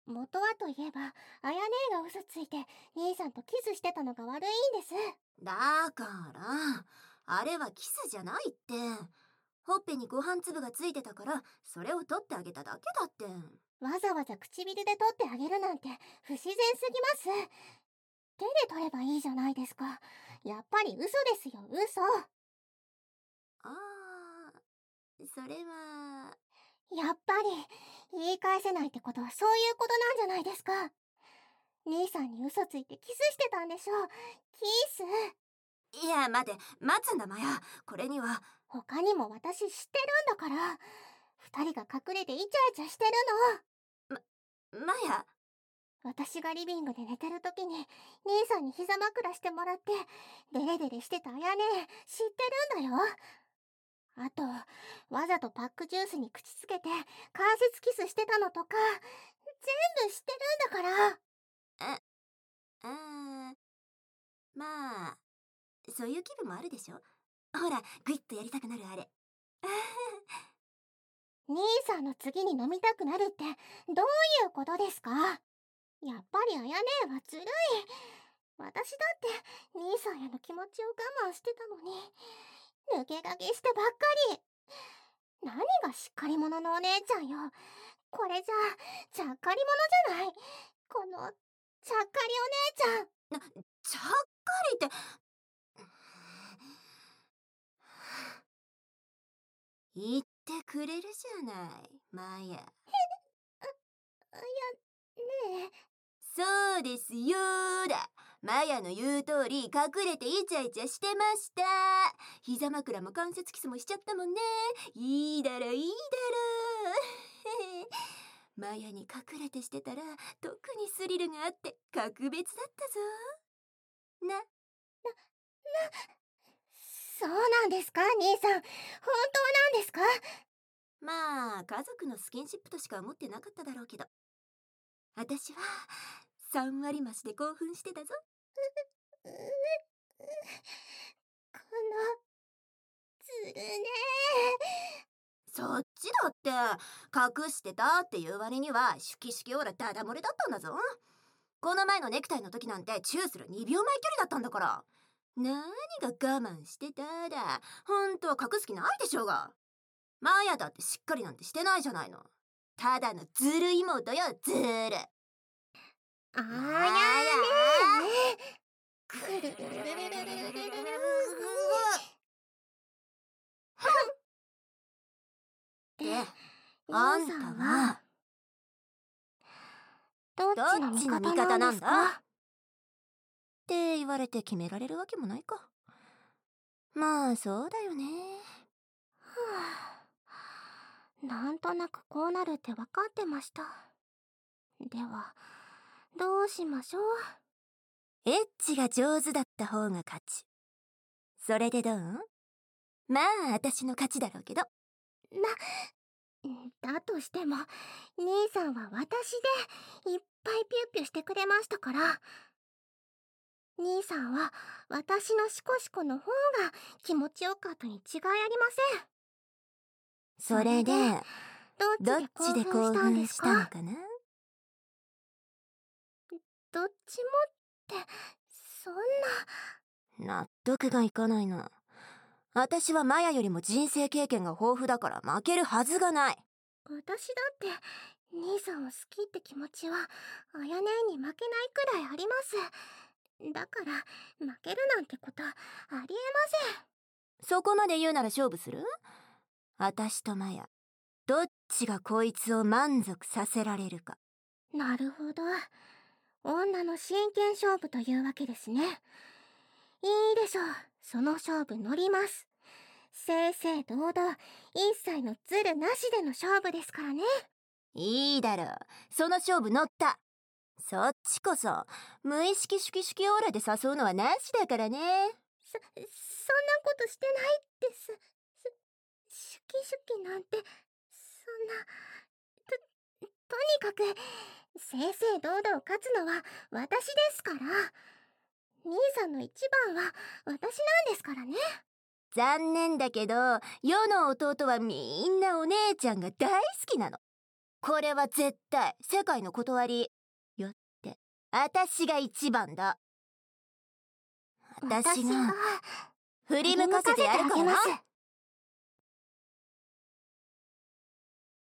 元はといえば、あやねが嘘ついて兄さんとキスしてたのが悪いんです。 だから、あれはキスじゃないって。ほっぺにご飯粒がついてたから、それを取ってあげただけだって。 わざわざ唇で取ってあげるなんて不自然すぎます。手で取ればいいじゃないですか。やっぱり嘘ですよ、嘘。 あそれは。 やっぱり言い返せないってことはそういうことなんじゃないですか。兄さんに嘘ついてキスしてたんでしょ。キス。 いや、待て、待つんだマヤ。これには。 他にも私知ってるんだから。二人が隠れてイチャイチャしてるマヤ。 の。私がリビングで寝てる時に兄さんに膝枕してもらってデレデレしてたあやね知ってるんだよ。あとわざとパックジュースに口つけて関節キスしてたのとか全部知ってるんだから。 え、まあ、そういう気分もあるでしょ。ほら、グイッとやりたくなるあれ。 兄さんの次に飲みたくなるってどういうことですか？やっぱりあやねはずるい。私だって兄さんへの気持ちを我慢してたのに抜け駆けしてばっかり。何がしっかり者のお姉ちゃんよ。これじゃちゃっかり者じゃない。このちゃっかりお姉ちゃん。 ちゃっかりって。言ってくれるじゃない、マヤ。 あやねそうですよーだ。マヤの言う通り、隠れてイチャイチャしてました。膝枕も関節キスもしちゃったもんね。いいだろ、いいだろ。マヤに隠れてしてたら、特にスリルがあって格別だったぞ。な。 そうなんですか兄さん。本当なんですか？ まあ、家族のスキンシップとしか思ってなかっただろうけど。私は、3割増しで興奮してたぞ。 うこのずるね。 そっちだって、隠してたっていう割には、シュキシュキオーラダダ漏れだったんだぞ。この前のネクタイの時なんてチューする2秒前距離だったんだから。何が我慢してただ。本当は隠す気ないでしょうが。マヤだってしっかりなんてしてないじゃないの。ただのずる妹よ、ずる。 あマやヤ。 ねくるるるるるるるるるで、あ兄んたさんははどっどっちの味ちの味方な方なんんだですか？ って言われて決められるわけもないか。まあそうだよね。 はあ、なんとなくこうなるって分かってました。ではどうしましょう。 エッチが上手だった方が勝ち。それでどう？まあ私の勝ちだろうけど。 だとしても兄さんは私でいっぱいピュッピュしてくれましたから。兄さんは私のシコシコの方が気持ちよかったに違いありません。 それで、 どっどっちでちで興興奮し奮たんですか？ したのかな？ どっちもってそんな。 納得がいかないな。私はマヤよりも人生経験が豊富だから負けるはずがない。 私だって兄さんを好きって気持ちはあやねに負けないくらいあります。だから負けるなんてことありえません。 そこまで言うなら勝負する？私とマヤ、どっちがこいつを満足させられるか。 なるほど。女の真剣勝負というわけですね。いいでしょう。その勝負乗ります。正々堂々、一切のズルなしでの勝負ですからね。 いいだろう。その勝負乗った。そっちこそ、無意識シュキシュキオーラで誘うのはなしだからね。 そんなことしてないです。シュキシュキなんて、そんな、とにかく、正々堂々勝つのは私ですから。兄さんの一番は私なんですからね。 残念だけど、世の弟はみんなお姉ちゃんが大好きなの。 これは絶対世界の断りよって。私が一番だ。私が振り向かせてやるからな。